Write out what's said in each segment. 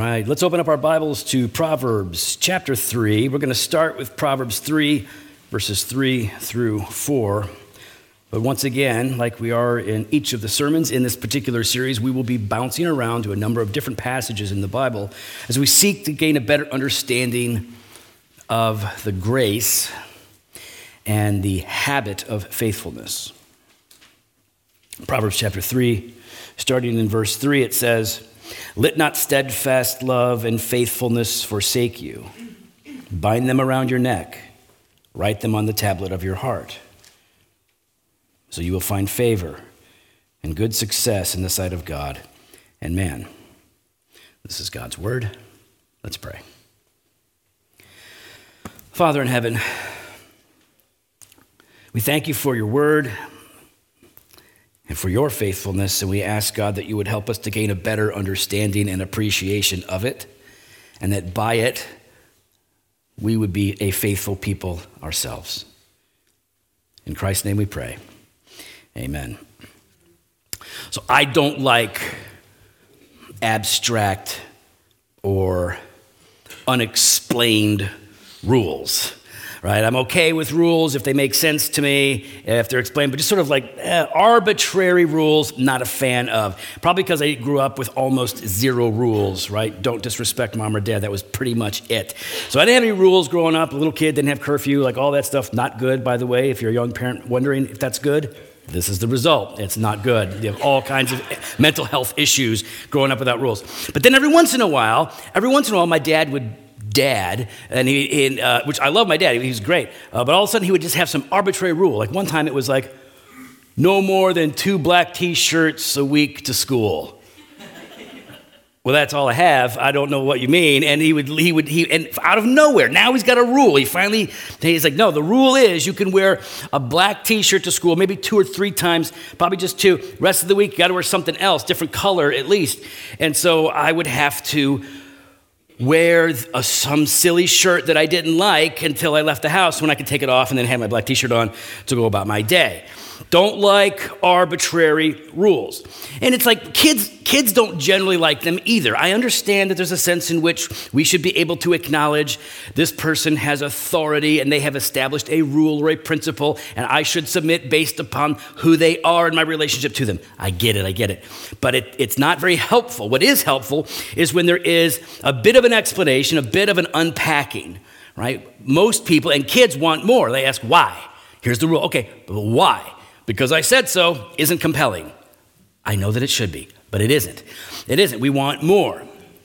right, let's open up our Bibles to Proverbs chapter 3. We're going to start with Proverbs 3, verses 3 through 4. But once again, like we are in each of the sermons in this particular series, we will be bouncing around to a number of different passages in the Bible as we seek to gain a better understanding of the grace and the habit of faithfulness. Proverbs chapter 3, starting in verse 3, it says, "Let not steadfast love and faithfulness forsake you. Bind them around your neck. Write them on the tablet of your heart. So you will find favor and good success in the sight of God and man." This is God's word. Let's pray. Father in heaven, we thank you for your word and for your faithfulness, and we ask, God, that you would help us to gain a better understanding and appreciation of it, and that by it, we would be a faithful people ourselves. In Christ's name we pray. Amen. So I don't like abstract or unexplained rules, right? I'm okay with rules if they make sense to me, if they're explained, but just sort of like arbitrary rules, not a fan of. Probably because I grew up with almost zero rules, right? Don't disrespect mom or dad. That was pretty much it. So I didn't have any rules growing up. A little kid, didn't have curfew, like all that stuff. Not good, by the way, if you're a young parent wondering if that's good. This is the result. It's not good. You have all kinds of mental health issues growing up without rules. But then every once in a while, my dad would and which I love my dad. He was great. But all of a sudden, he would just have some arbitrary rule. Like one time, it was like, no more than 2 black T-shirts a week to school. Well, that's all I have. I don't know what you mean. And and out of nowhere, now he's got a rule. He's like, no, the rule is you can wear a black T-shirt to school, maybe 2 or 3 times, probably just 2. Rest of the week, you got to wear something else, different color at least. And so I would have to wear some silly shirt that I didn't like until I left the house, when I could take it off and then have my black T-shirt on to go about my day. Don't like arbitrary rules. And it's like kids don't generally like them either. I understand that there's a sense in which we should be able to acknowledge this person has authority and they have established a rule or a principle, and I should submit based upon who they are and my relationship to them. I get it. But it's not very helpful. What is helpful is when there is a bit of an explanation, a bit of an unpacking, right? Most people and kids want more. They ask, why? Here's the rule. Okay, but why? Because I said so isn't compelling. I know that it should be, but it isn't. It isn't. We want more.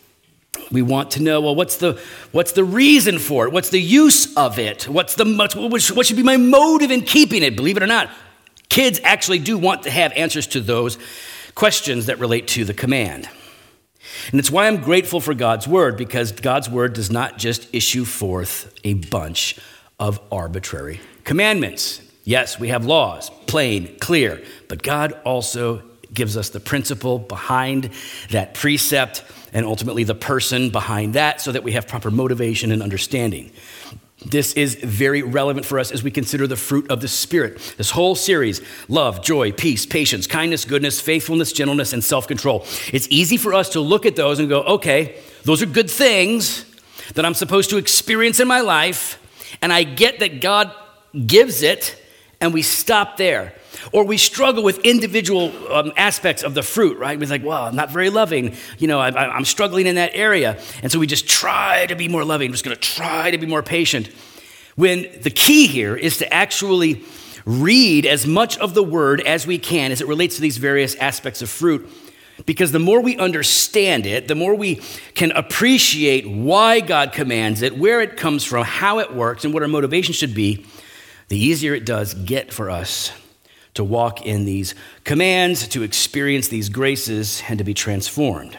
We want to know, well, what's the reason for it? What's the use of it? What should be my motive in keeping it? Believe it or not, kids actually do want to have answers to those questions that relate to the command. And it's why I'm grateful for God's word, because God's word does not just issue forth a bunch of arbitrary commandments. Yes, we have laws, plain, clear, but God also gives us the principle behind that precept and ultimately the person behind that, so that we have proper motivation and understanding. This is very relevant for us as we consider the fruit of the Spirit. This whole series, love, joy, peace, patience, kindness, goodness, faithfulness, gentleness, and self-control. It's easy for us to look at those and go, okay, those are good things that I'm supposed to experience in my life, and I get that God gives it, and we stop there. Or we struggle with individual aspects of the fruit, right? We're like, well, I'm not very loving. I'm struggling in that area. And so we just try to be more loving. I'm just going to try to be more patient. When the key here is to actually read as much of the word as we can as it relates to these various aspects of fruit. Because the more we understand it, the more we can appreciate why God commands it, where it comes from, how it works, and what our motivation should be, the easier it does get for us to walk in these commands, to experience these graces, and to be transformed.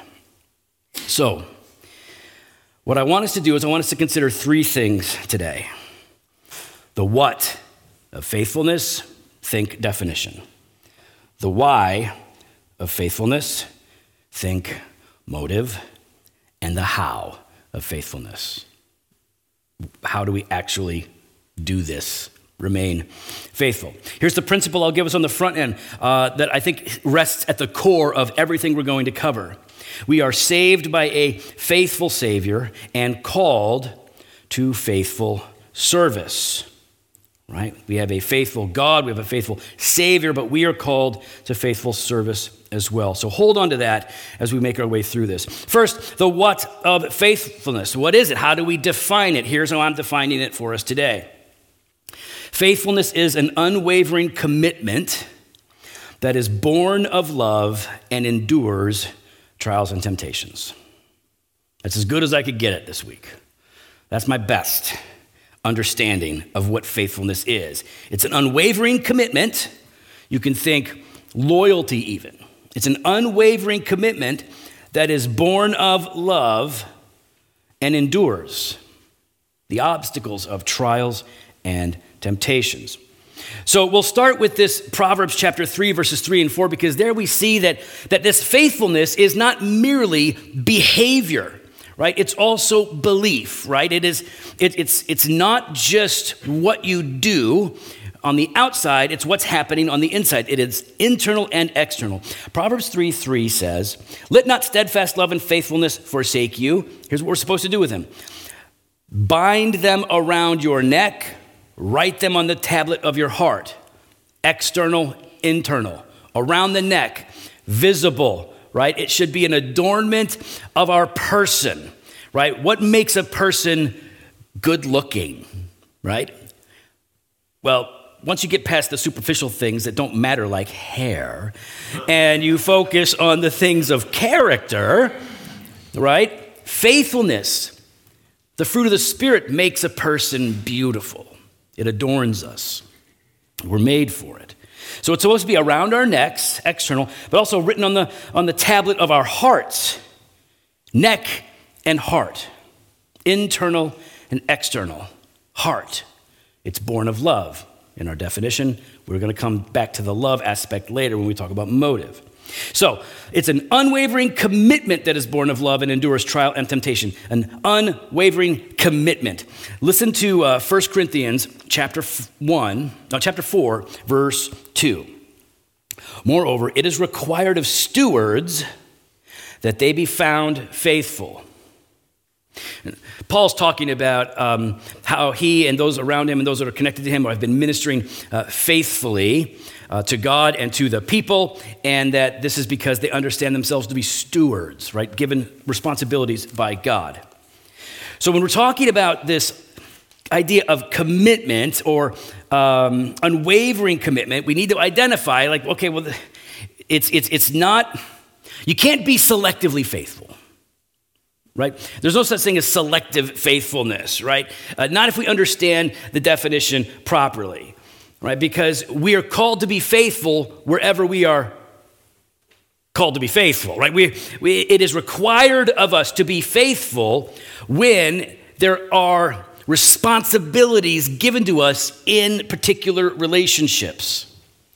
So, what I want us to do is I want us to consider 3 things today. The what of faithfulness, think definition. The why of faithfulness, think motive. And the how of faithfulness. How do we actually do this? Remain faithful. Here's the principle I'll give us on the front end that I think rests at the core of everything we're going to cover. We are saved by a faithful Savior and called to faithful service, right? We have a faithful God, we have a faithful Savior, but we are called to faithful service as well. So hold on to that as we make our way through this. First, the what of faithfulness. What is it? How do we define it? Here's how I'm defining it for us today. Faithfulness is an unwavering commitment that is born of love and endures trials and temptations. That's as good as I could get it this week. That's my best understanding of what faithfulness is. It's an unwavering commitment. You can think loyalty even. It's an unwavering commitment that is born of love and endures the obstacles of trials and temptations. So we'll start with this Proverbs chapter 3, verses 3 and 4, because there we see that this faithfulness is not merely behavior, right? It's also belief, right? It's not just what you do on the outside, it's what's happening on the inside. It is internal and external. Proverbs 3:3 says, "Let not steadfast love and faithfulness forsake you." Here's what we're supposed to do with them. "Bind them around your neck, write them on the tablet of your heart." External, internal, around the neck, visible, right? It should be an adornment of our person, right? What makes a person good looking, right? Well, once you get past the superficial things that don't matter like hair, and you focus on the things of character, right? Faithfulness, the fruit of the Spirit, makes a person beautiful. It adorns us. We're made for it. So it's supposed to be around our necks, external, but also written on the tablet of our hearts. Neck and heart. Internal and external. Heart. It's born of love. In our definition, we're going to come back to the love aspect later when we talk about motive. So it's an unwavering commitment that is born of love and endures trial and temptation. An unwavering commitment. Listen to 1 Corinthians chapter 4, verse 2. "Moreover, it is required of stewards that they be found faithful." Paul's talking about how he and those around him and those that are connected to him have been ministering faithfully to God and to the people, and that this is because they understand themselves to be stewards, right? Given responsibilities by God. So when we're talking about this idea of commitment or unwavering commitment, we need to identify, like, okay, well, it's not, you can't be selectively faithful. Right? There's no such thing as selective faithfulness, right? Not if we understand the definition properly, right? Because we are called to be faithful wherever we are called to be faithful, right? It is required of us to be faithful when there are responsibilities given to us in particular relationships.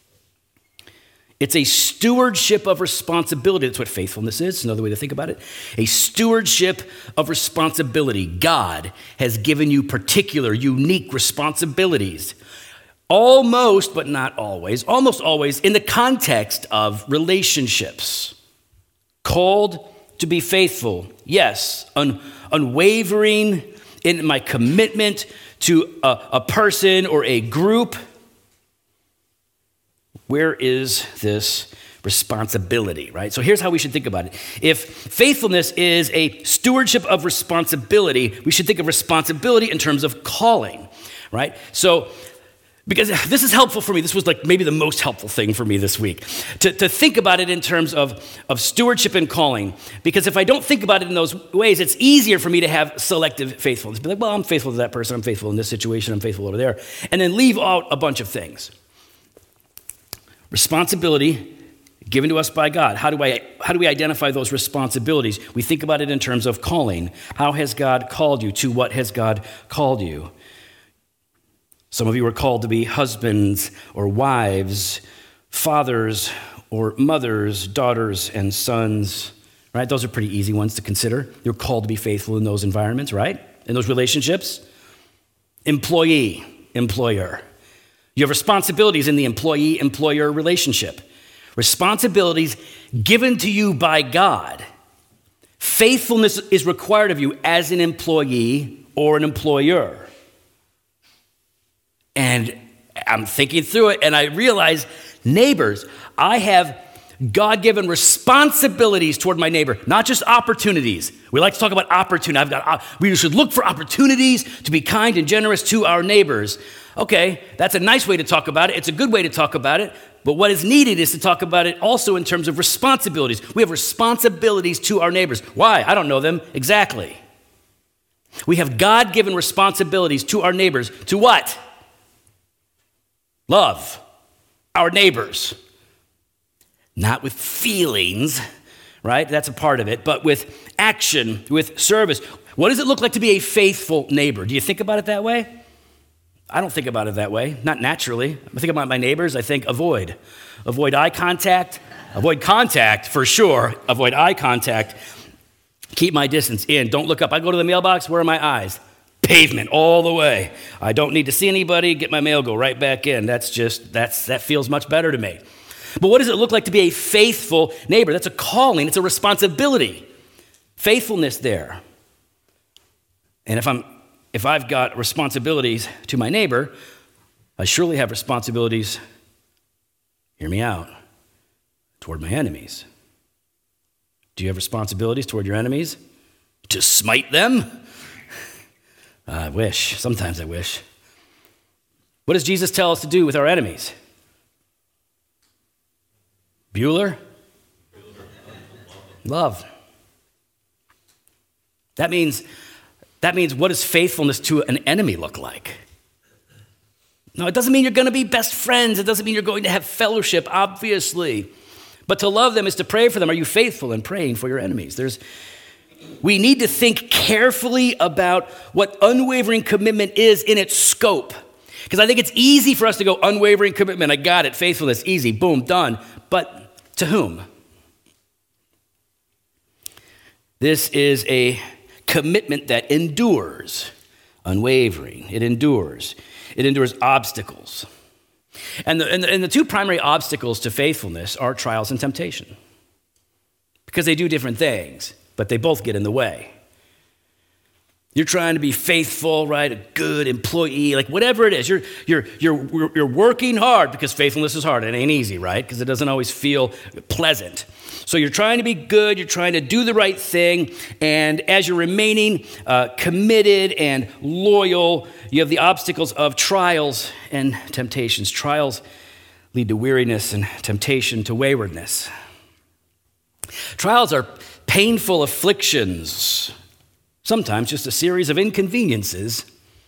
It's a stewardship of responsibility. That's what faithfulness is. It's another way to think about it. A stewardship of responsibility. God has given you particular, unique responsibilities. Almost, but not always, almost always in the context of relationships. Called to be faithful. Yes, unwavering in my commitment to a person or a group. Where is this responsibility, right? So here's how we should think about it. If faithfulness is a stewardship of responsibility, we should think of responsibility in terms of calling, right? So, because this is helpful for me, this was like maybe the most helpful thing for me this week, to think about it in terms of stewardship and calling. Because if I don't think about it in those ways, it's easier for me to have selective faithfulness. Be like, well, I'm faithful to that person, I'm faithful in this situation, I'm faithful over there, and then leave out a bunch of things. Responsibility given to us by God. How do we identify those responsibilities? We think about it in terms of calling. How has God called you? To what has God called you? Some of you are called to be husbands or wives, fathers or mothers, daughters and sons, right? Those are pretty easy ones to consider. You're called to be faithful in those environments, right? In those relationships. Employee, employer. You have responsibilities in the employee-employer relationship. Responsibilities given to you by God Faithfulness is required of you as an employee or an employer. And I'm thinking through it, and I realize, neighbors, I have God-given responsibilities toward my neighbor, not just opportunities. We like to talk about opportunity. We should look for opportunities to be kind and generous to our neighbors. Okay, that's a nice way to talk about it. It's a good way to talk about it. But what is needed is to talk about it also in terms of responsibilities. We have responsibilities to our neighbors. Why? I don't know them exactly. We have God-given responsibilities to our neighbors. To what? Love our neighbors. Not with feelings, right? That's a part of it, but with action, with service. What does it look like to be a faithful neighbor? Do you think about it that way? I don't think about it that way, not naturally. I think about my neighbors, I think avoid. Avoid eye contact, avoid contact for sure, avoid eye contact. Keep my distance in, don't look up. I go to the mailbox, where are my eyes? Pavement all the way. I don't need to see anybody, get my mail, go right back in. That feels much better to me. But what does it look like to be a faithful neighbor? That's a calling, it's a responsibility. Faithfulness there. And if I've got responsibilities to my neighbor, I surely have responsibilities, hear me out, toward my enemies. Do you have responsibilities toward your enemies? To smite them? I wish. Sometimes I wish. What does Jesus tell us to do with our enemies? Bueller? Love. That means what does faithfulness to an enemy look like? No, it doesn't mean you're going to be best friends. It doesn't mean you're going to have fellowship, obviously. But to love them is to pray for them. Are you faithful in praying for your enemies? We need to think carefully about what unwavering commitment is in its scope. Because I think it's easy for us to go, unwavering commitment, I got it, faithfulness, easy, boom, done. But to whom? This is a commitment that endures, unwavering. It endures. It endures obstacles. And the two primary obstacles to faithfulness are trials and temptation. Because they do different things, but they both get in the way. You're trying to be faithful, right? A good employee, like whatever it is. You're working hard because faithfulness is hard. It ain't easy, right? Because it doesn't always feel pleasant. So you're trying to be good. You're trying to do the right thing. And as you're remaining committed and loyal, you have the obstacles of trials and temptations. Trials lead to weariness and temptation to waywardness. Trials are painful afflictions. Sometimes just a series of inconveniences,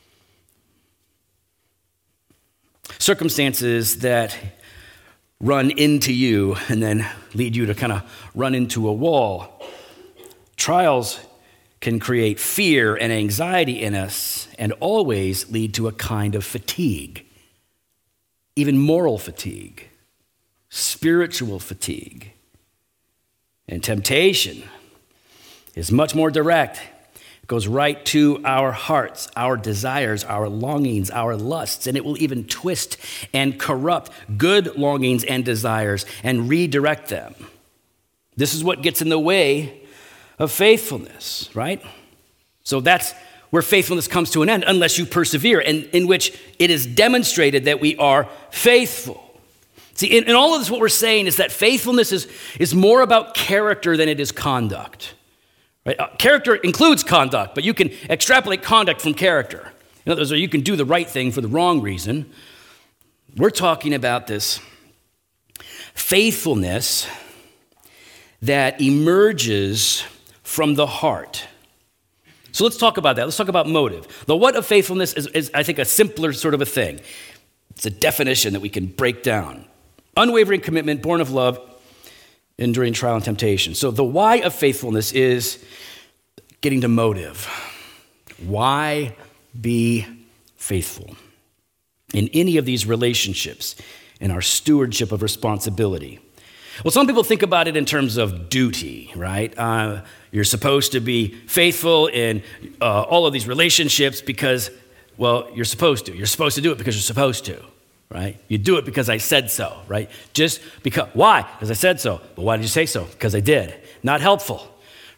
circumstances that run into you and then lead you to kind of run into a wall. Trials can create fear and anxiety in us and always lead to a kind of fatigue, even moral fatigue, spiritual fatigue. And temptation is much more direct. It goes right to our hearts, our desires, our longings, our lusts, and it will even twist and corrupt good longings and desires and redirect them. This is what gets in the way of faithfulness, right? So that's where faithfulness comes to an end unless you persevere, and in which it is demonstrated that we are faithful. See, in all of this, what we're saying is that faithfulness is more about character than it is conduct. Right? Character includes conduct, but you can extrapolate conduct from character. In other words, you can do the right thing for the wrong reason. We're talking about this faithfulness that emerges from the heart. So let's talk about that. Let's talk about motive. The what of faithfulness is, I think, a simpler sort of a thing. It's a definition that we can break down. Unwavering commitment, born of love, enduring trial and temptation. So the why of faithfulness is getting to motive. Why be faithful in any of these relationships, in our stewardship of responsibility? Well, some people think about it in terms of duty, right? You're supposed to be faithful in all of these relationships because, well, you're supposed to. You're supposed to do it because you're supposed to. Right? You do it because I said so, right? Just because. Why? Because I said so. But why did you say so? Because I did. Not helpful,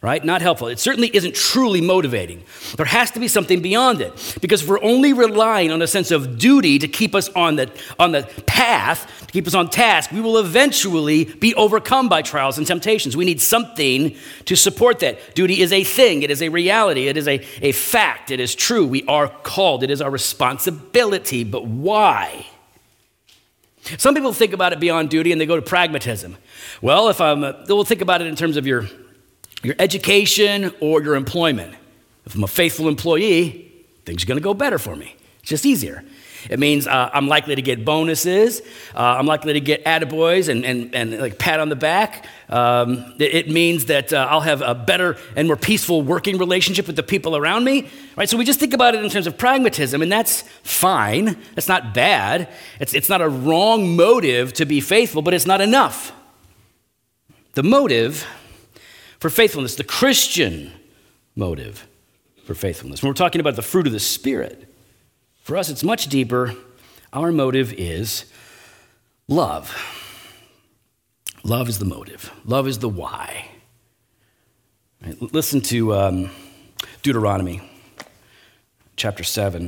right? Not helpful. It certainly isn't truly motivating. There has to be something beyond it, because if we're only relying on a sense of duty to keep us on the path, to keep us on task, we will eventually be overcome by trials and temptations. We need something to support that. Duty is a thing. It is a reality. It is a fact. It is true. We are called. It is our responsibility. But why? Some people think about it beyond duty and they go to pragmatism. Well, we'll think about it in terms of your education or your employment. If I'm a faithful employee, things are going to go better for me. It's just easier. It means I'm likely to get bonuses. I'm likely to get attaboys and like pat on the back. It means that I'll have a better and more peaceful working relationship with the people around me. Right? So we just think about it in terms of pragmatism, and that's fine. That's not bad. It's not a wrong motive to be faithful, but it's not enough. The motive for faithfulness, the Christian motive for faithfulness. When we're talking about the fruit of the Spirit, for us it's much deeper. Our motive is love. Love is the motive. Love is the why. Right? Listen to Deuteronomy chapter 7,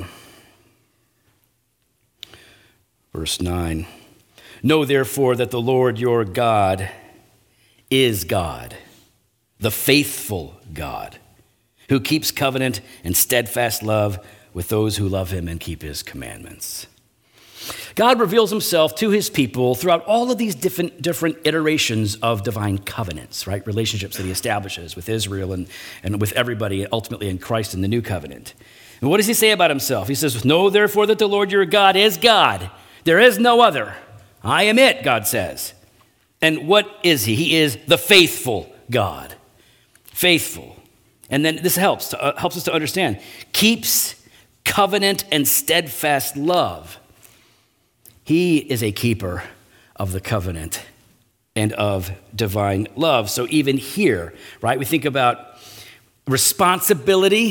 verse 9. Know therefore that the Lord your God is God, the faithful God, who keeps covenant and steadfast love with those who love him and keep his commandments. God reveals himself to his people throughout all of these different iterations of divine covenants, right? Relationships that he establishes with Israel and with everybody, ultimately in Christ in the new covenant. And what does he say about himself? He says, know therefore that the Lord your God is God. There is no other. I am it, God says. And what is he? He is the faithful God. Faithful. And then this helps us to understand. Keeps covenant and steadfast love. He is a keeper of the covenant and of divine love. So even here, right, we think about responsibility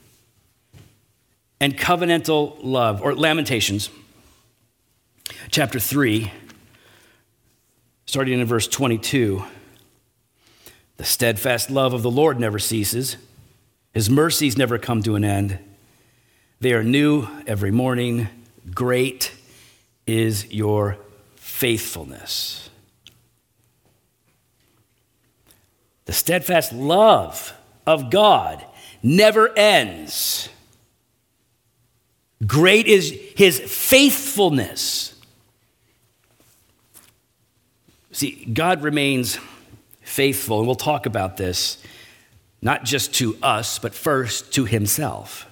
and covenantal love, or Lamentations, chapter 3, starting in verse 22. The steadfast love of the Lord never ceases. His mercies never come to an end. They are new every morning. Great is your faithfulness. The steadfast love of God never ends. Great is his faithfulness. See, God remains faithful, and we'll talk about this, not just to us, but first to himself.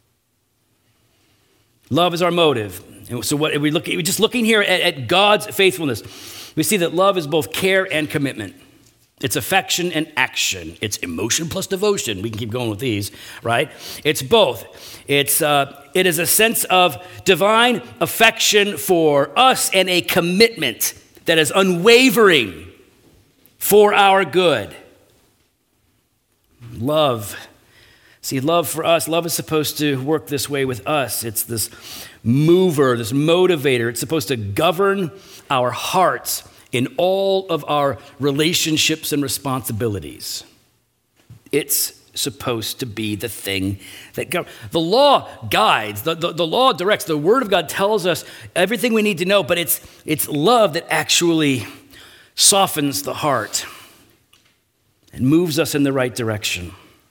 Love is our motive. And so what we're just looking here at God's faithfulness. We see that love is both care and commitment. It's affection and action. It's emotion plus devotion. We can keep going with these, right? It's both. It is a sense of divine affection for us and a commitment that is unwavering for our good. Love. See, love for us, love is supposed to work this way with us. It's this mover, this motivator. It's supposed to govern our hearts in all of our relationships and responsibilities. It's supposed to be the thing that governs. The law guides, the law directs, the Word of God tells us everything we need to know, but it's love that actually softens the heart and moves us in the right direction.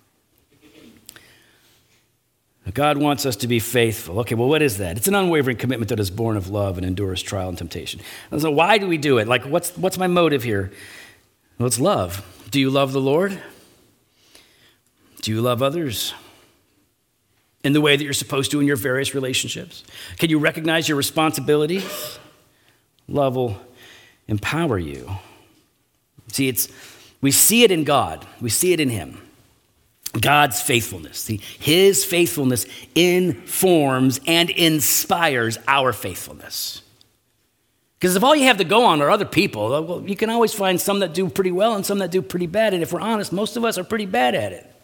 God wants us to be faithful. Okay, well, what is that? It's an unwavering commitment that is born of love and endures trial and temptation. And so why do we do it? Like, what's my motive here? Well, it's love. Do you love the Lord? Do you love others in the way that you're supposed to in your various relationships? Can you recognize your responsibilities? Love will empower you. See, we see it in God. We see it in him. God's faithfulness. See, his faithfulness informs and inspires our faithfulness. Because if all you have to go on are other people, well, you can always find some that do pretty well and some that do pretty bad. And if we're honest, most of us are pretty bad at it.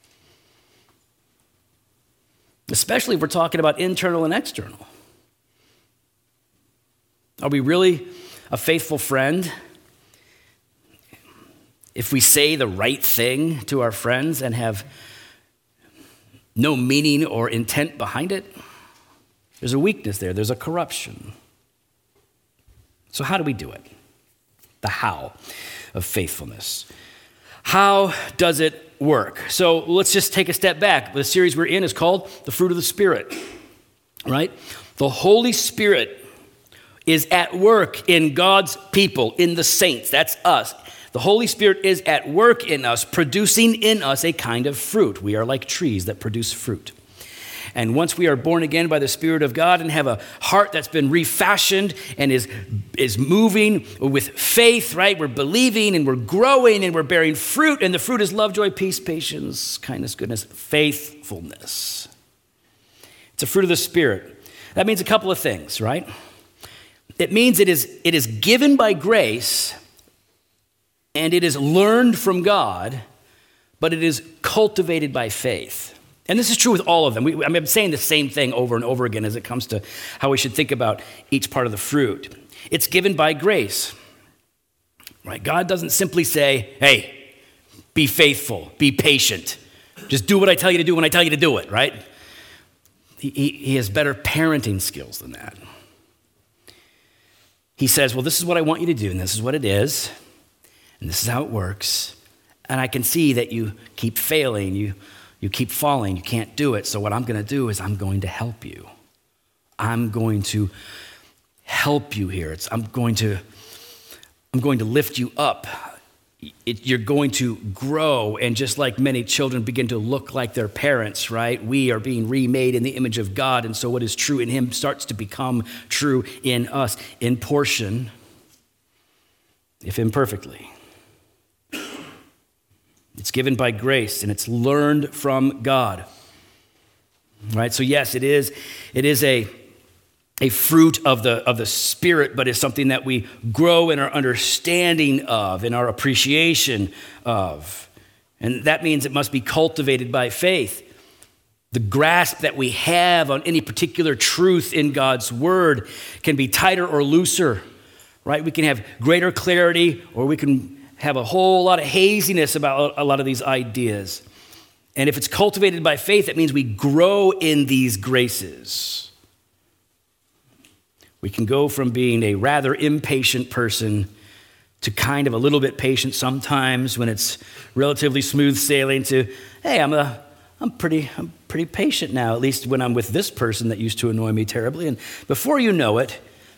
Especially if we're talking about internal and external. Are we really a faithful friend if we say the right thing to our friends and have no meaning or intent behind it, there's a weakness there. There's a corruption. So how do we do it? The how of faithfulness. How does it work? So let's just take a step back. The series we're in is called The Fruit of the Spirit, right? The Holy Spirit is at work in God's people, in the saints. That's us. The Holy Spirit is at work in us, producing in us a kind of fruit. We are like trees that produce fruit. And once we are born again by the Spirit of God and have a heart that's been refashioned and is moving with faith, right? We're believing and we're growing and we're bearing fruit. And the fruit is love, joy, peace, patience, kindness, goodness, faithfulness. It's a fruit of the Spirit. That means a couple of things, right? It means it is given by grace and it is learned from God, but it is cultivated by faith. And this is true with all of them. I'm saying the same thing over and over again as it comes to how we should think about each part of the fruit. It's given by grace, right? God doesn't simply say, hey, be faithful, be patient. Just do what I tell you to do when I tell you to do it, right? He has better parenting skills than that. He says, well, this is what I want you to do, and this is what it is, and this is how it works. And I can see that you keep failing, you keep falling, you can't do it. So what I'm going to do is I'm going to help you. I'm going to help you here. I'm going to lift you up. You're going to grow. And just like many children begin to look like their parents, right? We are being remade in the image of God. And so what is true in him starts to become true in us in portion, if imperfectly. It's given by grace and it's learned from God, right? So yes, it is a fruit of the Spirit, but it's something that we grow in our understanding of, in our appreciation of. And that means it must be cultivated by faith. The grasp that we have on any particular truth in God's word can be tighter or looser, right? We can have greater clarity or we can have a whole lot of haziness about a lot of these ideas. And if it's cultivated by faith, it means we grow in these graces. We can go from being a rather impatient person to kind of a little bit patient sometimes when it's relatively smooth sailing to, hey, I'm pretty patient now, at least when I'm with this person that used to annoy me terribly. And before you know it,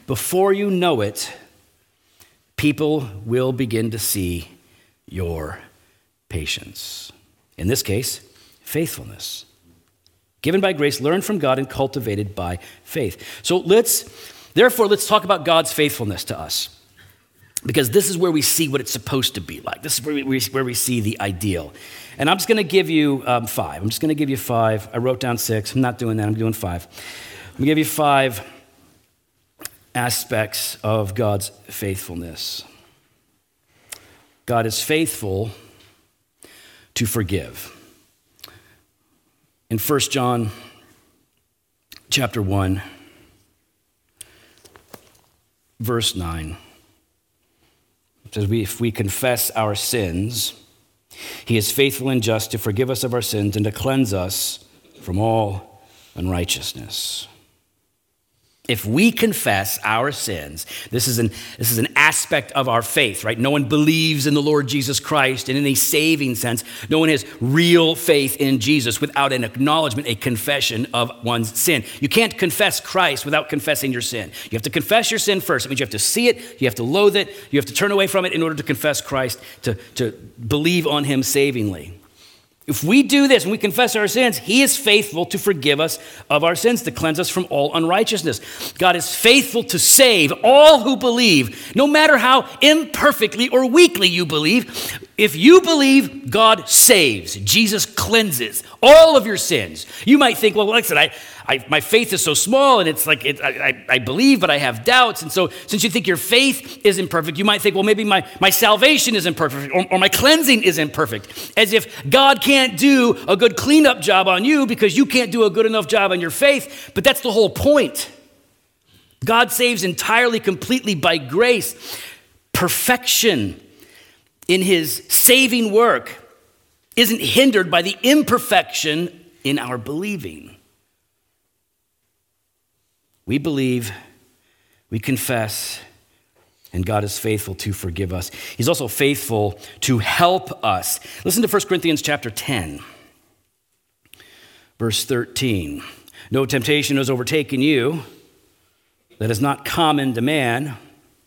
people will begin to see your patience. In this case, faithfulness. Given by grace, learned from God, and cultivated by faith. So let's talk about God's faithfulness to us. Because this is where we see what it's supposed to be like. This is where we see the ideal. And I'm just going to give you 5. I wrote down 6. I'm not doing that. I'm doing 5. I'm going to give you 5 aspects of God's faithfulness. God is faithful to forgive. In 1 John chapter 1, verse 9, it says, if we confess our sins, he is faithful and just to forgive us of our sins and to cleanse us from all unrighteousness. If we confess our sins, this is an aspect of our faith, right? No one believes in the Lord Jesus Christ, and in a saving sense, no one has real faith in Jesus without an acknowledgement, a confession of one's sin. You can't confess Christ without confessing your sin. You have to confess your sin first. It means you have to see it, you have to loathe it, you have to turn away from it in order to confess Christ, to believe on him savingly. If we do this and we confess our sins, he is faithful to forgive us of our sins, to cleanse us from all unrighteousness. God is faithful to save all who believe, no matter how imperfectly or weakly you believe. If you believe, God saves. Jesus cleanses all of your sins. You might think, well, like I said, my faith is so small, and it's like I believe, but I have doubts. And so since you think your faith is imperfect, you might think, well, maybe my salvation is imperfect or my cleansing is imperfect. As if God can't do a good cleanup job on you because you can't do a good enough job on your faith. But that's the whole point. God saves entirely, completely by grace. Perfection in his saving work isn't hindered by the imperfection in our believing. We believe, we confess, and God is faithful to forgive us. He's also faithful to help us. Listen to 1 Corinthians chapter 10, verse 13. No temptation has overtaken you that is not common to man.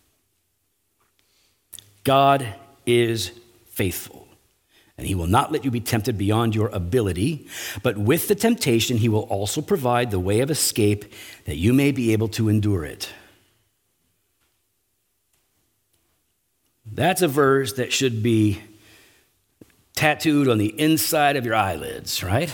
God is faithful, and he will not let you be tempted beyond your ability, but with the temptation he will also provide the way of escape that you may be able to endure it. That's a verse that should be tattooed on the inside of your eyelids, right?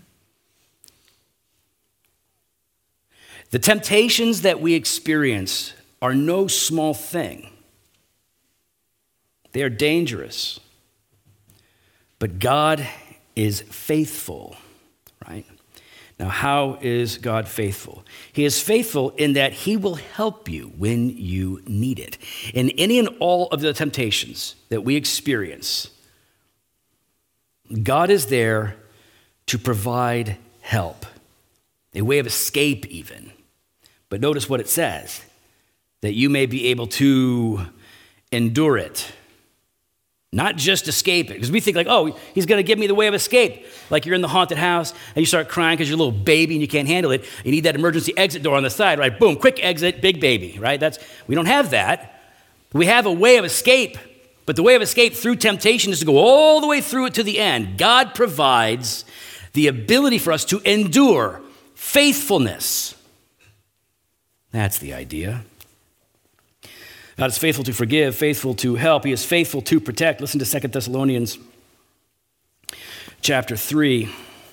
The temptations that we experience are no small thing. They are dangerous. But God is faithful, right? Now, how is God faithful? He is faithful in that he will help you when you need it. In any and all of the temptations that we experience, God is there to provide help, a way of escape even. But notice what it says, that you may be able to endure it. Not just escape it. Because we think like, oh, he's going to give me the way of escape. Like you're in the haunted house and you start crying because you're a little baby and you can't handle it. You need that emergency exit door on the side, right? Boom, quick exit, big baby, right? We don't have that. We have a way of escape. But the way of escape through temptation is to go all the way through it to the end. God provides the ability for us to endure faithfulness. That's the idea. God is faithful to forgive, faithful to help. He is faithful to protect. Listen to 2 Thessalonians chapter 3,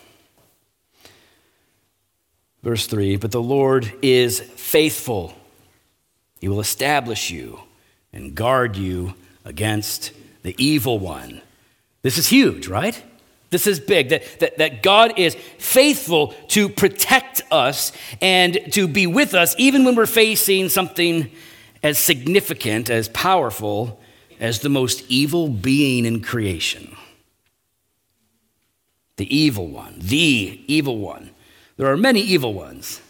verse 3. But the Lord is faithful. He will establish you and guard you against the evil one. This is huge, right? This is big, that God is faithful to protect us and to be with us even when we're facing something as significant, as powerful as the most evil being in creation. The evil one, the evil one. There are many evil ones.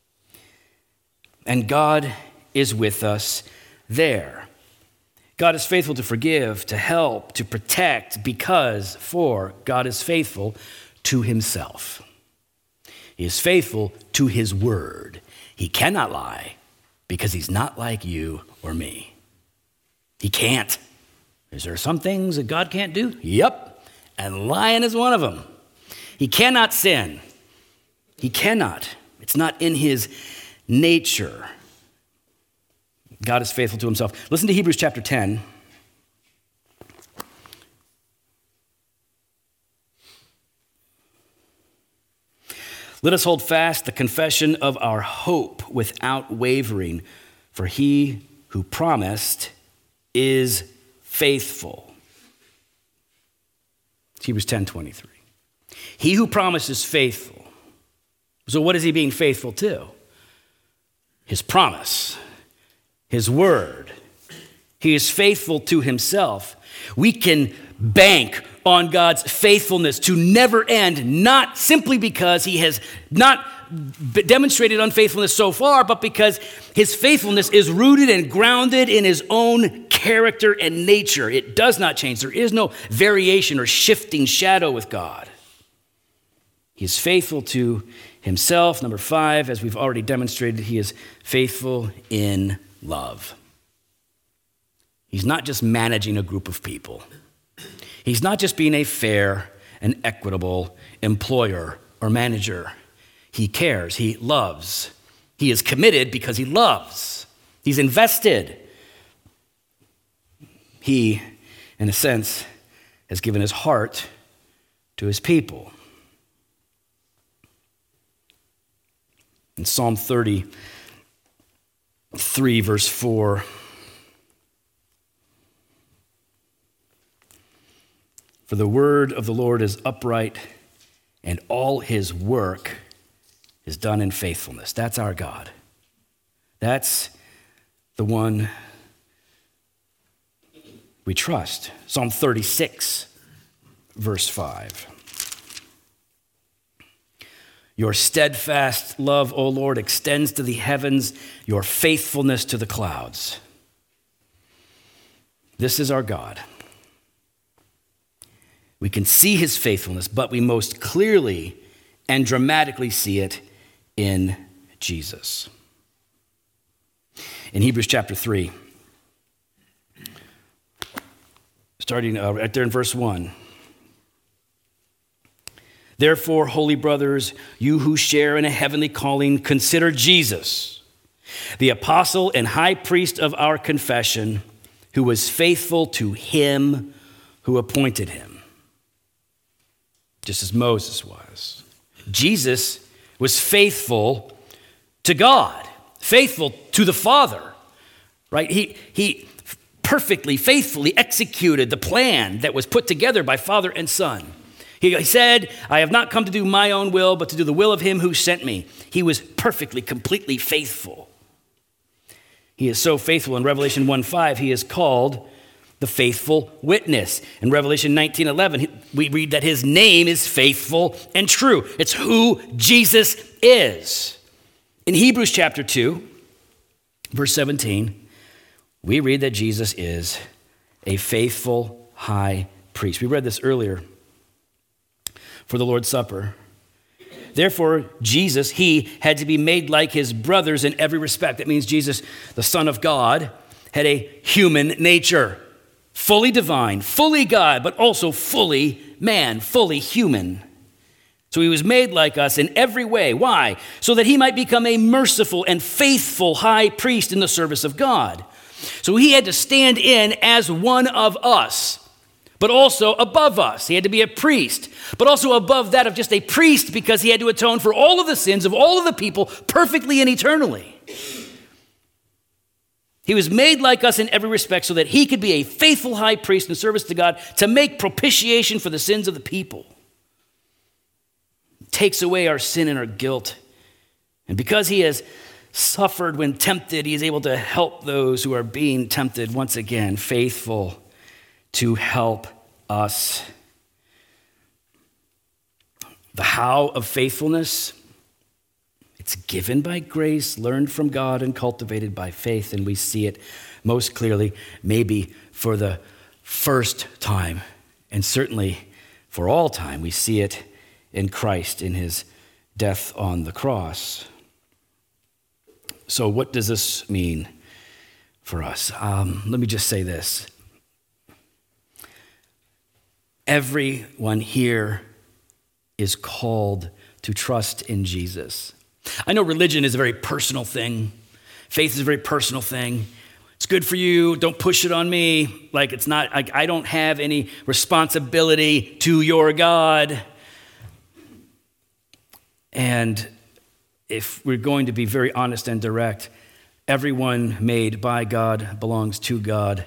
And God is with us there. God is faithful to forgive, to help, to protect, for God is faithful to himself. He is faithful to his word. He cannot lie because he's not like you or me. He can't. Is there some things that God can't do? Yep. And lying is one of them. He cannot sin. He cannot. It's not in his nature. God is faithful to himself. Listen to Hebrews chapter 10. Let us hold fast the confession of our hope without wavering, for he who promised is faithful. It's Hebrews 10:23. He who promised is faithful. So what is he being faithful to? His promise, his word. He is faithful to himself. We can bank on God's faithfulness to never end, not simply because he has not demonstrated unfaithfulness so far, but because his faithfulness is rooted and grounded in his own character and nature. It does not change. There is no variation or shifting shadow with God. He is faithful to himself. Number 5, as we've already demonstrated, he is faithful in love. He's not just managing a group of people. He's not just being a fair and equitable employer or manager. He cares. He loves. He is committed because he loves. He's invested. He, in a sense, has given his heart to his people. In Psalm 33, verse 4, for the word of the Lord is upright, and all his work is done in faithfulness. That's our God. That's the one we trust. Psalm 36, verse 5. Your steadfast love, O Lord, extends to the heavens, your faithfulness to the clouds. This is our God. We can see his faithfulness, but we most clearly and dramatically see it in Jesus. In Hebrews chapter 3, starting right there in verse 1. Therefore, holy brothers, you who share in a heavenly calling, consider Jesus, the apostle and high priest of our confession, who was faithful to him who appointed him, just as Moses was. Jesus was faithful to God, faithful to the Father, right? He perfectly, faithfully executed the plan that was put together by Father and Son. He said, I have not come to do my own will, but to do the will of him who sent me. He was perfectly, completely faithful. He is so faithful. In Revelation 1:5, he is called the faithful witness. In Revelation 19:11, we read that his name is faithful and true. It's who Jesus is. In Hebrews chapter 2, verse 17, we read that Jesus is a faithful high priest. We read this earlier for the Lord's Supper. Therefore, Jesus, he had to be made like his brothers in every respect. That means Jesus, the Son of God, had a human nature, fully divine, fully God, but also fully man, fully human. So he was made like us in every way. Why? So that he might become a merciful and faithful high priest in the service of God. So he had to stand in as one of us, but also above us. He had to be a priest, but also above that of just a priest, because he had to atone for all of the sins of all of the people perfectly and eternally. He was made like us in every respect so that he could be a faithful high priest in service to God to make propitiation for the sins of the people. He takes away our sin and our guilt. And because he has suffered when tempted, he is able to help those who are being tempted, once again, faithful to help us. The how of faithfulness, it's given by grace, learned from God, and cultivated by faith. And we see it most clearly, maybe for the first time, and certainly for all time. We see it in Christ, in his death on the cross. So what does this mean for us? Let me just say this. Everyone here is called to trust in Jesus. I know religion is a very personal thing. Faith is a very personal thing. It's good for you. Don't push it on me. Like it's not, I don't have any responsibility to your God. And if we're going to be very honest and direct, everyone made by God belongs to God.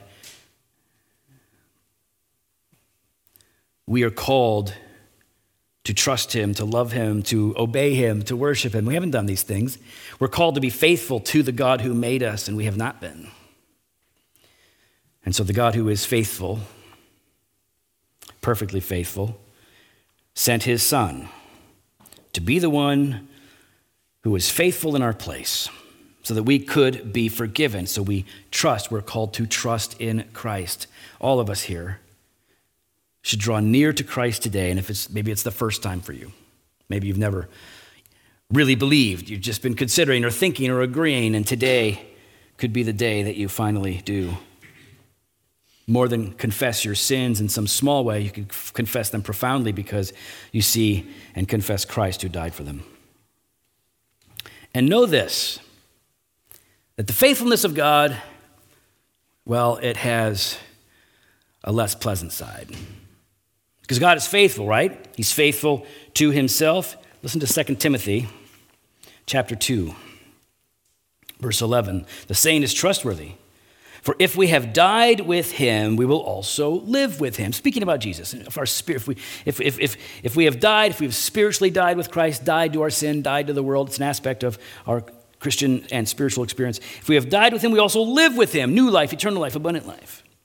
We are called to trust him, to love him, to obey him, to worship him. We haven't done these things. We're called to be faithful to the God who made us, and we have not been. And so the God who is faithful, perfectly faithful, sent his Son to be the one who was faithful in our place so that we could be forgiven. So we trust. We're called to trust in Christ. All of us here should draw near to Christ today. And if maybe it's the first time for you. Maybe you've never really believed. You've just been considering or thinking or agreeing. And today could be the day that you finally do. More than confess your sins in some small way, you can confess them profoundly because you see and confess Christ who died for them. And know this, that the faithfulness of God, well, it has a less pleasant side. Because God is faithful, right? He's faithful to himself. Listen to 2 Timothy chapter 2, verse 11. The saying is trustworthy. For if we have died with him, we will also live with him. Speaking about Jesus, if our spirit, if we have died, if we've spiritually died with Christ, died to our sin, died to the world, it's an aspect of our Christian and spiritual experience. If we have died with him, we also live with him. New life, eternal life, abundant life.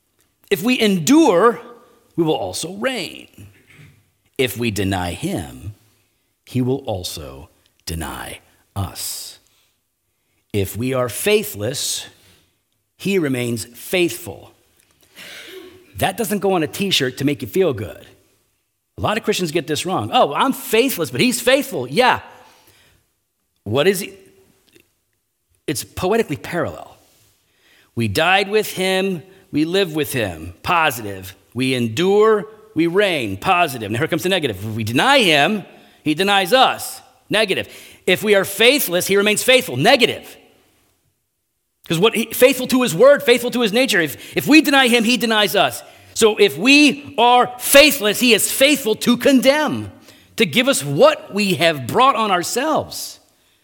If we endure, we will also reign. If we deny him, he will also deny us. If we are faithless, he remains faithful. That doesn't go on a t-shirt to make you feel good. A lot of Christians get this wrong. Oh, I'm faithless, but he's faithful. Yeah. What is he? It's poetically parallel. We died with him, we live with him. Positive. We endure, we reign. Positive. Now here comes the negative. If we deny him, he denies us. Negative. If we are faithless, he remains faithful. Negative. Because faithful to his word, faithful to his nature. If we deny him, he denies us. So if we are faithless, he is faithful to condemn, to give us what we have brought on ourselves.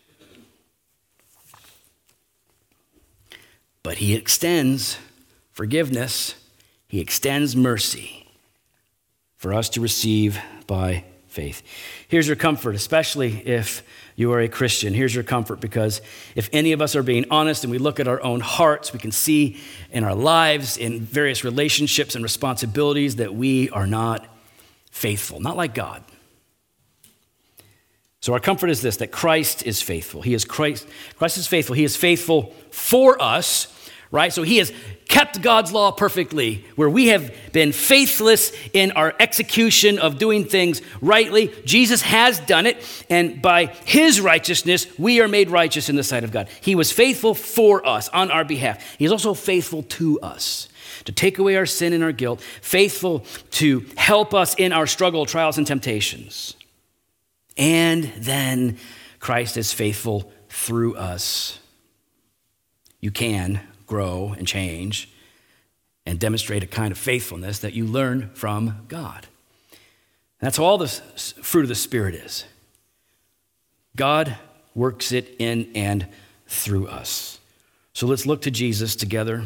But he extends forgiveness. He extends mercy for us to receive by faith. Here's your comfort, especially if you are a Christian. Here's your comfort, because if any of us are being honest and we look at our own hearts, we can see in our lives, in various relationships and responsibilities, that we are not faithful, not like God. So our comfort is this, that Christ is faithful. Christ is faithful. He is faithful for us, right? So he has kept God's law perfectly, where we have been faithless in our execution of doing things rightly. Jesus has done it, and by his righteousness, we are made righteous in the sight of God. He was faithful for us on our behalf. He is also faithful to us, to take away our sin and our guilt, faithful to help us in our struggle, trials, and temptations. And then Christ is faithful through us. You can grow and change and demonstrate a kind of faithfulness that you learn from God. That's all the fruit of the Spirit is. God works it in and through us. So let's look to Jesus together.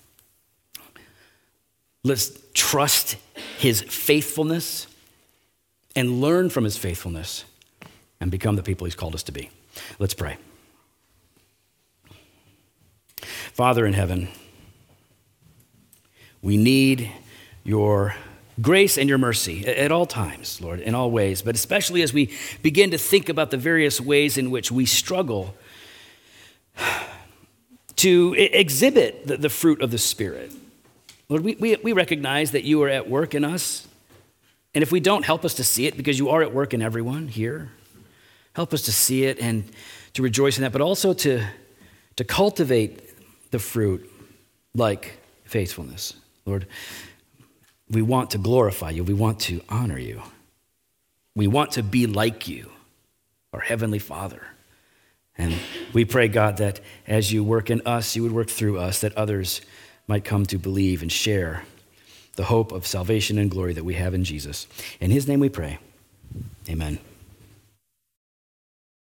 Let's trust his faithfulness and learn from his faithfulness and become the people he's called us to be. Let's pray. Father in heaven, we need your grace and your mercy at all times, Lord, in all ways, but especially as we begin to think about the various ways in which we struggle to exhibit the fruit of the Spirit. Lord, we recognize that you are at work in us, and if we don't, help us to see it, because you are at work in everyone here. Help us to see it and to rejoice in that, but also to cultivate the fruit like faithfulness. Lord, we want to glorify you. We want to honor you. We want to be like you, our Heavenly Father. And we pray, God, that as you work in us, you would work through us, that others might come to believe and share the hope of salvation and glory that we have in Jesus. In his name we pray. Amen.